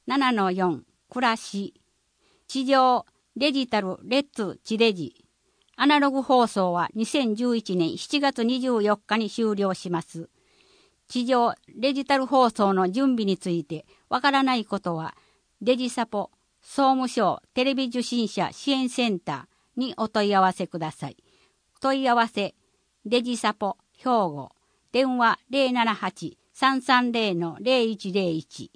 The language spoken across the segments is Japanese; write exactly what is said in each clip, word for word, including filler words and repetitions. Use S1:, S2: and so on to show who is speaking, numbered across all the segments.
S1: ななのよん 暮らし、地上デジタルレッツ地デジ。アナログ放送はにせんじゅういちねんしちがつにじゅうよっかに終了します。地上デジタル放送の準備についてわからないことは、デジサポ総務省テレビ受信者支援センターにお問い合わせください。問い合わせ、デジサポ兵庫、電話 ゼロななはち さんさんゼロ ゼロいちゼロいち。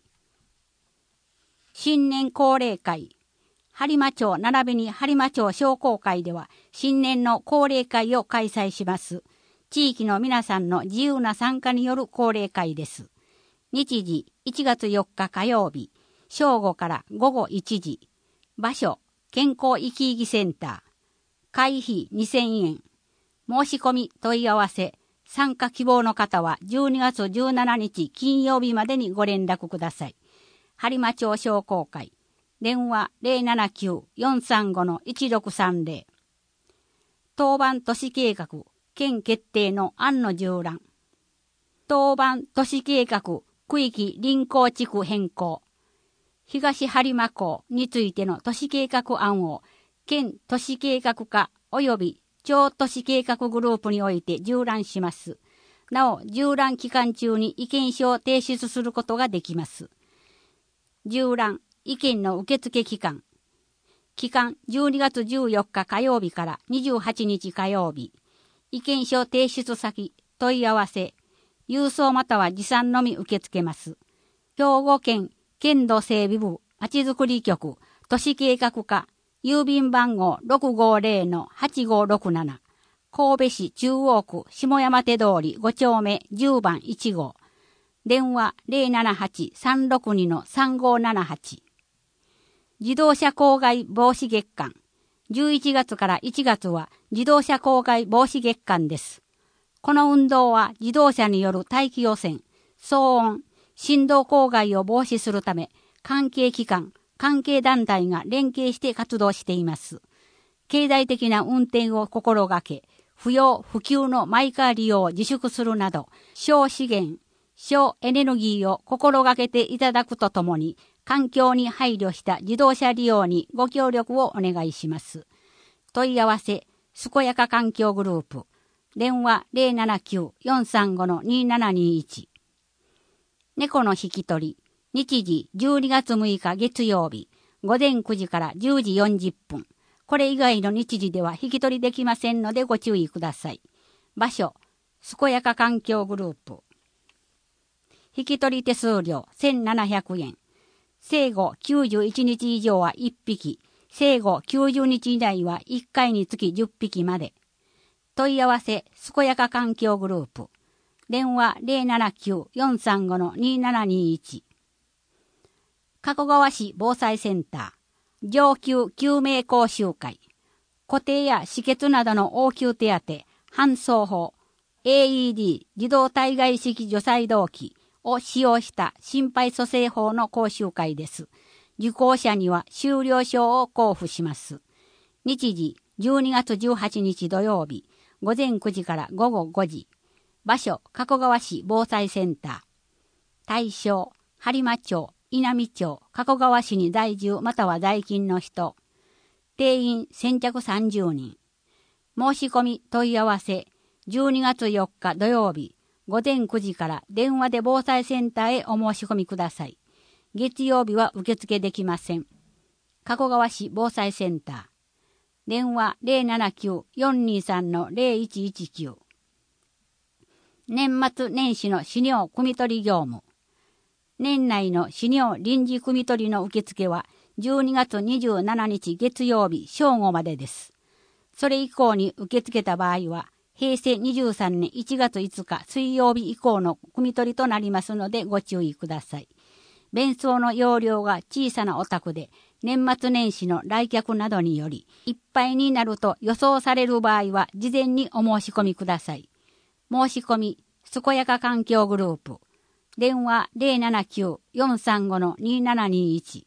S1: 新年恒例会、播磨町並びに播磨町商工会では新年の恒例会を開催します。地域の皆さんの自由な参加による恒例会です。日時いちがつよっか火曜日、正午からごごいちじ。場所、健康生き生きセンター。会費にせんえん。申し込み問い合わせ、参加希望の方はじゅうにがつじゅうしちにち金曜日までにご連絡ください。播磨町商工会。電話 ゼロななきゅう よんさんご いちろくさんゼロ。当番都市計画、県決定の案の縦覧。当番都市計画、区域臨港地区変更。東播磨港についての都市計画案を、県都市計画課及び町都市計画グループにおいて縦覧します。なお、縦覧期間中に意見書を提出することができます。縦覧、意見の受付期間。期間じゅうにがつじゅうよっか火曜日からにじゅうはちにち火曜日。意見書提出先、問い合わせ、郵送または持参のみ受け付けます。兵庫県県土整備部まちづくり局都市計画課郵便番号 ろくごゼロ はちごろくなな。神戸市中央区下山手通りごちょうめじゅうばんいちごう。電話 ゼロななはち さんろくに さんごななはち。自動車公害防止月間。じゅういちがつからいちがつは自動車公害防止月間です。この運動は自動車による大気汚染、騒音、振動公害を防止するため、関係機関、関係団体が連携して活動しています。経済的な運転を心がけ、不要不急のマイカー利用を自粛するなど、省資源、省エネルギーを心がけていただくとともに、環境に配慮した自動車利用にご協力をお願いします。問い合わせ、すこやか環境グループ。電話 ゼロななきゅう よんさんご にななにいち。猫の引き取り。日時じゅうにがつむいか月曜日。午前くじからじゅうじよんじゅっぷん。これ以外の日時では引き取りできませんのでご注意ください。場所、すこやか環境グループ。引き取り手数料せんななひゃくえん。生後きゅうじゅういちにち以上はいっぴき、生後きゅうじゅうにち以内はいっかいにつきじゅっぴきまで。問い合わせ、すこやか環境グループ。電話 ゼロななきゅう よんさんご にななにいち。加古川市防災センター。上級救命講習会。固定や止血などの応急手当、搬送法、エーイーディー 自動体外式除細動器を使用した心肺蘇生法の講習会です。受講者には修了証を交付します。日時じゅうにがつじゅうはちにち土曜日、午前くじからごごごじ。場所、加古川市防災センター。対象、播磨町、稲美町、加古川市に在住または在勤の人。定員先着さんじゅうにん。申し込み問い合わせ、じゅうにがつよっか土曜日、午前くじから電話で防災センターへお申し込みください。月曜日は受付できません。加古川市防災センター。電話 ゼロななきゅう よんにさん ゼロいちいちきゅう。年末年始の飼料汲み取り業務。年内の飼料臨時汲み取りの受付はじゅうにがつにじゅうしちにち月曜日正午までです。それ以降に受け付けた場合は、へいせいにじゅうさんねんいちがついつか水曜日以降の汲み取りとなりますのでご注意ください。弁装の容量が小さなお宅で、年末年始の来客などにより、いっぱいになると予想される場合は、事前にお申し込みください。申し込み、すこやか環境グループ。電話 ゼロななきゅう よんさんご にななにいち。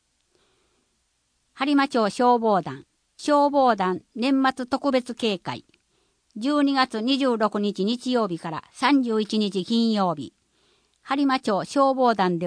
S1: 播磨町消防団、消防団年末特別警戒。じゅうにがつにじゅうろくにち日曜日からさんじゅういちにち金曜日。播磨町消防団では、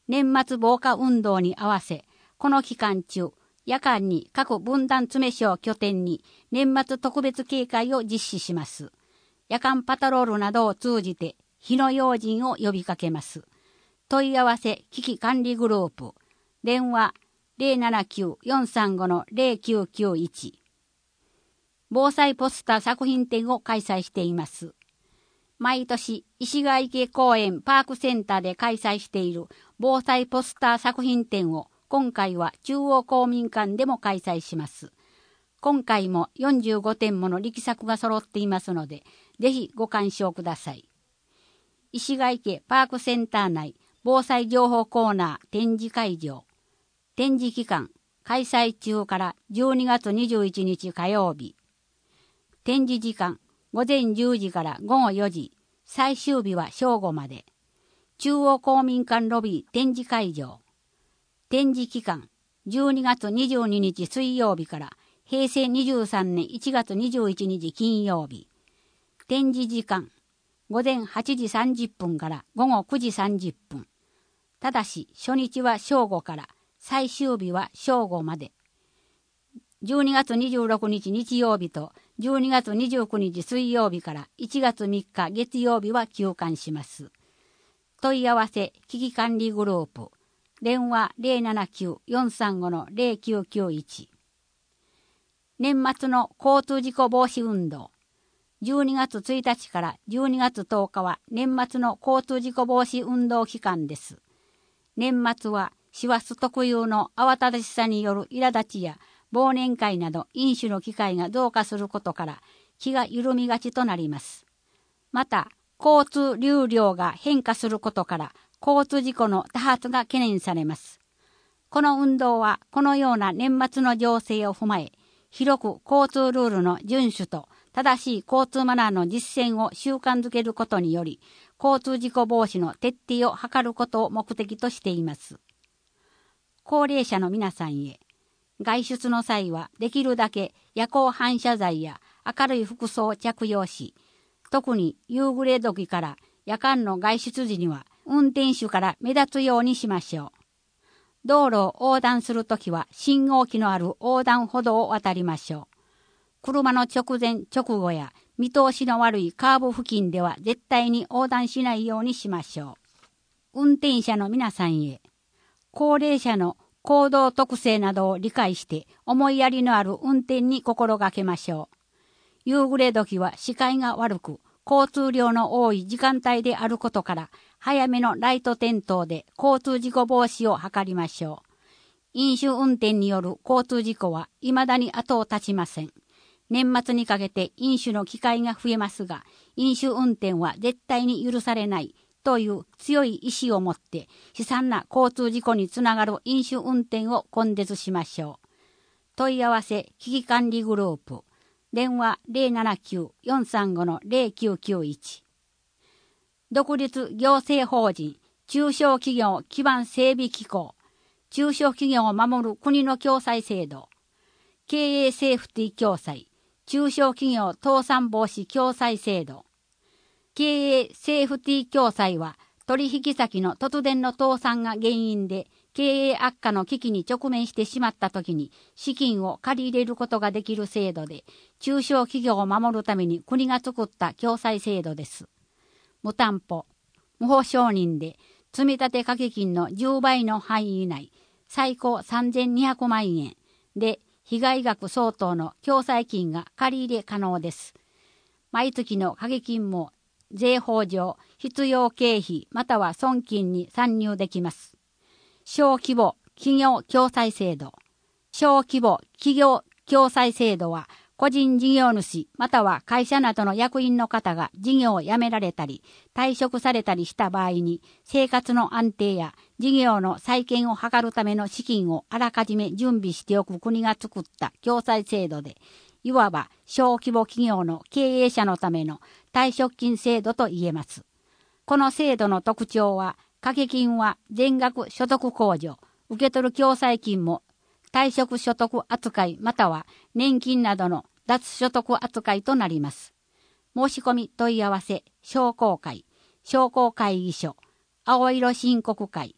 S1: 年末防火運動に合わせ、この期間中、夜間に各分団詰所を拠点に年末特別警戒を実施します。夜間パトロールなどを通じて火の用心を呼びかけます。問い合わせ危機管理グループ、電話 ゼロななきゅう よんさんご ゼロきゅうきゅういち。防災ポスター作品展を開催しています。毎年、石川池公園パークセンターで開催している防災ポスター作品展を今回は中央公民館でも開催します。今回もよんじゅうごてんもの力作が揃っていますので、ぜひご鑑賞ください。石川池パークセンター内防災情報コーナー展示会場。展示期間、開催中からじゅうにがつにじゅういちにち火曜日。展示時間、ごぜんじゅうじからごごよじ。最終日は正午まで。中央公民館ロビー展示会場。展示期間、じゅうにがつにじゅうににち水曜日からへいせいにじゅうさんねんいちがつにじゅういちにち金曜日。展示時間、ごぜんはちじさんじゅっぷんからごごくじさんじゅっぷん。ただし、初日は正午から、最終日は正午まで。じゅうにがつにじゅうろくにち日曜日とじゅうにがつにじゅうくにち水曜日からいちがつみっか月曜日は休館します。問い合わせ危機管理グループ。電話 ゼロななきゅう よんさんご ゼロきゅうきゅういち。年末の交通事故防止運動。じゅうにがつついたちからじゅうにがつとおかは年末の交通事故防止運動期間です。年末は師走特有の慌ただしさによる苛立ちや忘年会など飲酒の機会が増加することから気が緩みがちとなります。また、交通流量が変化することから交通事故の多発が懸念されます。この運動はこのような年末の情勢を踏まえ、広く交通ルールの遵守と正しい交通マナーの実践を習慣づけることにより、交通事故防止の徹底を図ることを目的としています。高齢者の皆さんへ、外出の際はできるだけ夜光反射材や明るい服装を着用し、特に夕暮れ時から夜間の外出時には運転手から目立つようにしましょう。道路を横断するときは信号機のある横断歩道を渡りましょう。車の直前直後や見通しの悪いカーブ付近では絶対に横断しないようにしましょう。運転者の皆さんへ、高齢者の行動特性などを理解して思いやりのある運転に心がけましょう。夕暮れ時は視界が悪く、交通量の多い時間帯であることから、早めのライト点灯で交通事故防止を図りましょう。飲酒運転による交通事故は未だに後を絶ちません。年末にかけて飲酒の機会が増えますが、飲酒運転は絶対に許されないという強い意志を持って、悲惨な交通事故につながる飲酒運転を根絶しましょう。問い合わせ危機管理グループ。電話 ゼロななきゅう よんさんご ゼロきゅうきゅういち。独立行政法人中小企業基盤整備機構。中小企業を守る国の共済制度。経営セーフティ共済。中小企業倒産防止共済制度。経営セーフティ共済は取引先の突然の倒産が原因で経営悪化の危機に直面してしまったときに資金を借り入れることができる制度で、中小企業を守るために国が作った共済制度です。無担保、無保証人で積立掛金のじゅうばいの範囲内、最高さんぜんにひゃくまんえんで被害額相当の共済金が借り入れ可能です。毎月の掛金も税法上必要経費または損金に算入できます。小規模企業共済制度。小規模企業共済制度は個人事業主または会社などの役員の方が事業を辞められたり退職されたりした場合に生活の安定や事業の再建を図るための資金をあらかじめ準備しておく国が作った共済制度で、いわば小規模企業の経営者のための退職金制度と言えます。この制度の特徴は、掛金は全額所得控除、受け取る共済金も退職所得扱いまたは年金などの脱所得扱いとなります。申し込み問い合わせ、商工会、商工会議所、青色申告会、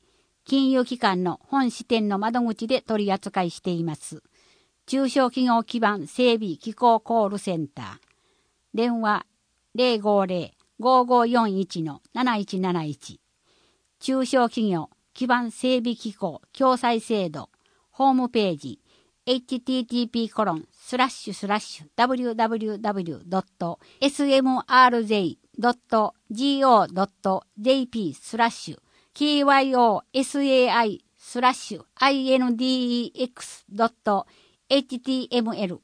S1: 金融機関の本支店の窓口で取り扱いしています。中小企業基盤整備機構コールセンター。電話 ゼロごゼロ ごーごーよんいち のなないちなないち。中小企業基盤整備機構共済制度。ホームページ エイチティーティーピーコロンスラッシュスラッシュダブリューダブリューダブリュードットエスエムアールゼットドットジーオードットジェーピースラッシュ ケーワイオーエスエーアイスラッシュアイエヌディーエックスドットエイチティーエムエル。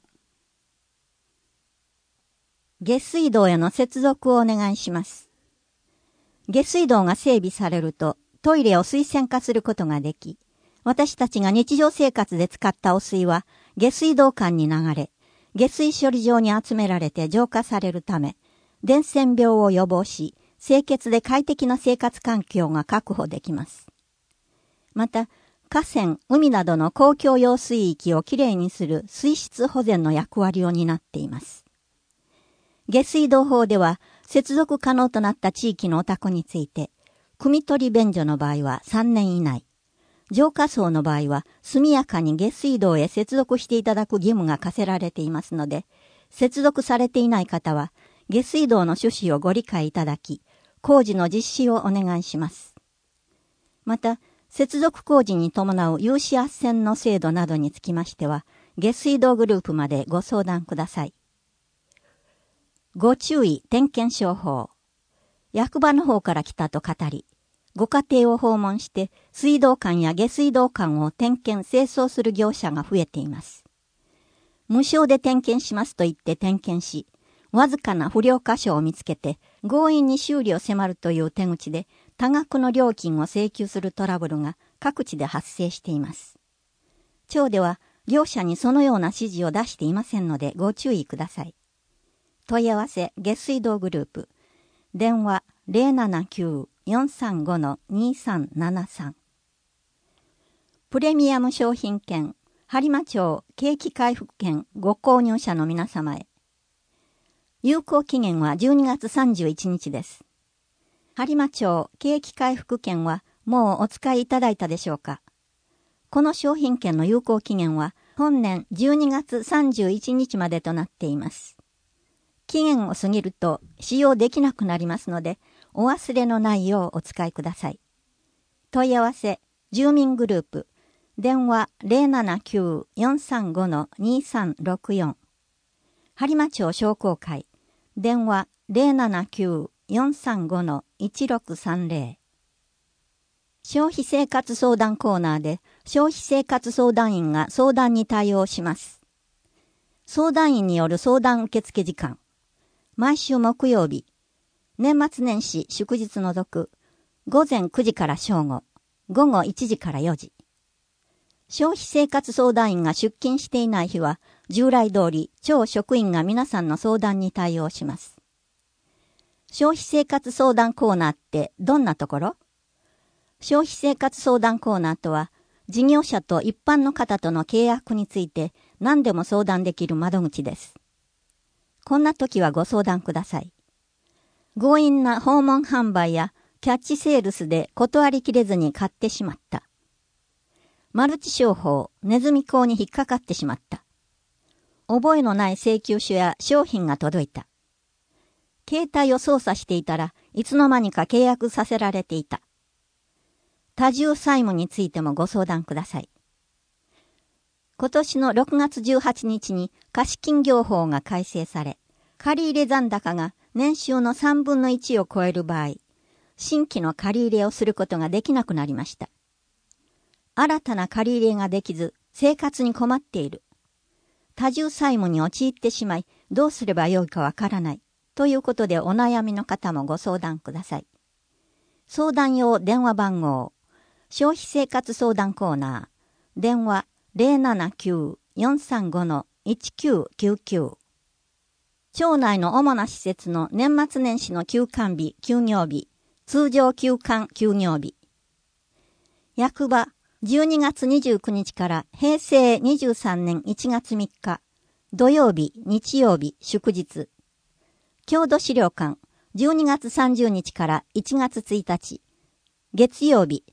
S2: 下水道への接続をお願いします。下水道が整備されるとトイレを水洗化することができ、私たちが日常生活で使った汚水は下水道管に流れ、下水処理場に集められて浄化されるため、伝染病を予防し、清潔で快適な生活環境が確保できます。また、河川、海などの公共用水域をきれいにする水質保全の役割を担っています。下水道法では、接続可能となった地域のお宅について、汲み取り便所の場合はさんねん以内、浄化槽の場合は速やかに下水道へ接続していただく義務が課せられていますので、接続されていない方は、下水道の趣旨をご理解いただき、工事の実施をお願いします。また、接続工事に伴う有刺斡旋の制度などにつきましては、下水道グループまでご相談ください。ご注意点検商法。役場の方から来たと語り、ご家庭を訪問して水道管や下水道管を点検清掃する業者が増えています。無償で点検しますと言って点検し、わずかな不良箇所を見つけて強引に修理を迫るという手口で多額の料金を請求するトラブルが各地で発生しています。町では業者にそのような指示を出していませんのでご注意ください。問い合わせ下水道グループ。電話 ゼロななきゅう よんさんご にさんななさん。プレミアム商品券、播磨町景気回復券ご購入者の皆様へ。有効期限はじゅうにがつさんじゅういちにちです。播磨町景気回復券はもうお使いいただいたでしょうか。この商品券の有効期限は本年じゅうにがつさんじゅういちにちまでとなっています。期限を過ぎると使用できなくなりますので、お忘れのないようお使いください。問い合わせ、住民グループ、電話 ゼロななきゅう よんさんご にさんろくよん。播磨町商工会、電話 ゼロななきゅう よんさんご いちろくさんぜろ。消費生活相談コーナーで消費生活相談員が相談に対応します。相談員による相談受付時間。毎週木曜日、年末年始祝日除く、ごぜんくじから正午、ごごいちじからよじ。消費生活相談員が出勤していない日は、従来通り町職員が皆さんの相談に対応します。消費生活相談コーナーってどんなところ？消費生活相談コーナーとは、事業者と一般の方との契約について何でも相談できる窓口です。こんな時はご相談ください。強引な訪問販売やキャッチセールスで断りきれずに買ってしまった。マルチ商法、ネズミ講に引っかかってしまった。覚えのない請求書や商品が届いた。携帯を操作していたらいつの間にか契約させられていた。多重債務についてもご相談ください。今年のろくがつじゅうはちにちに貸金業法が改正され、借入残高が年収のさんぶんのいちを超える場合、新規の借り入れをすることができなくなりました。新たな借り入れができず、生活に困っている。多重債務に陥ってしまい、どうすればよいかわからない。ということでお悩みの方もご相談ください。相談用電話番号、消費生活相談コーナー、電話ゼロななきゅう よんさんご いちきゅうきゅうきゅう。町内の主な施設の年末年始の休館日、休業日、通常休館休業日。役場、じゅうにがつにじゅうくにちからへいせいにじゅうさんねんいちがつみっか、土曜日、日曜日、祝日。郷土資料館、じゅうにがつさんじゅうにちからいちがつついたち、月曜日、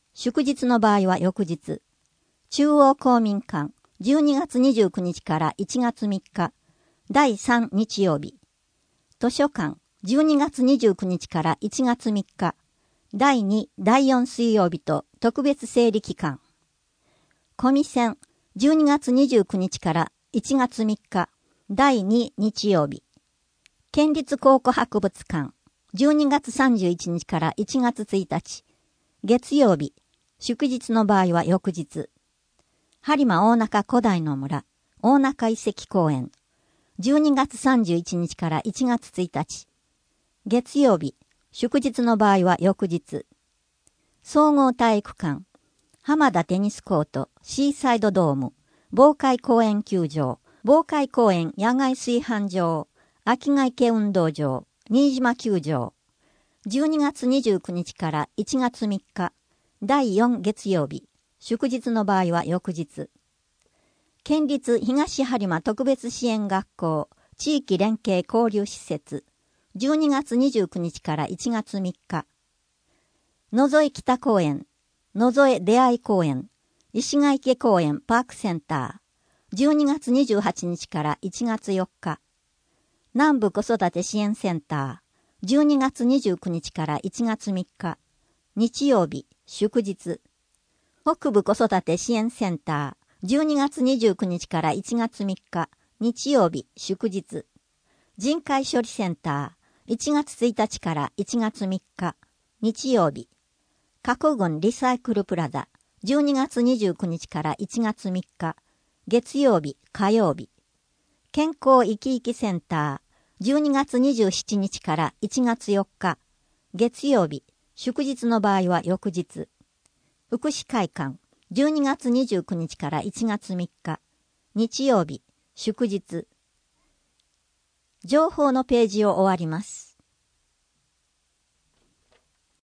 S2: 祝日の場合は翌日。中央公民館、じゅうにがつにじゅうくにちからいちがつみっか、だいさん日曜日。図書館、じゅうにがつにじゅうくにちからいちがつみっか、だいに、だいよん水曜日と特別整理期間。コミセン、じゅうにがつにじゅうくにちからいちがつみっか、だいに日曜日。県立考古博物館、じゅうにがつさんじゅういちにちからいちがつついたち。月曜日、祝日の場合は翌日。播磨大中古代の村、大中遺跡公園。じゅうにがつさんじゅういちにちからいちがつついたち。月曜日、祝日の場合は翌日。総合体育館、浜田テニスコート、シーサイドドーム、防海公園球場、防海公園野外炊飯場、秋ヶ池運動場、新島球場。じゅうにがつにじゅうくにちからいちがつみっか、だいよん月曜日、祝日の場合は翌日。県立東播磨特別支援学校地域連携交流施設、じゅうにがつにじゅうくにちからいちがつみっか。野添北公園、野添出会い公園、石ヶ池公園パークセンター、じゅうにがつにじゅうはちにちからいちがつよっか。南部子育て支援センター、じゅうにがつにじゅうくにちからいちがつみっか。日曜日、祝日。北部子育て支援センター、じゅうにがつにじゅうくにちからいちがつみっか。日曜日、祝日。人海処理センター、いちがつついたちからいちがつみっか。日曜日。加古郡リサイクルプラザ、じゅうにがつにじゅうくにちからいちがつみっか。月曜日、火曜日。健康生き生きセンター、じゅうにがつにじゅうしちにちからいちがつよっか。月曜日、祝日の場合は翌日。福祉会館、じゅうにがつにじゅうくにちからいちがつみっか。日曜日、祝日。情報のページを終わります。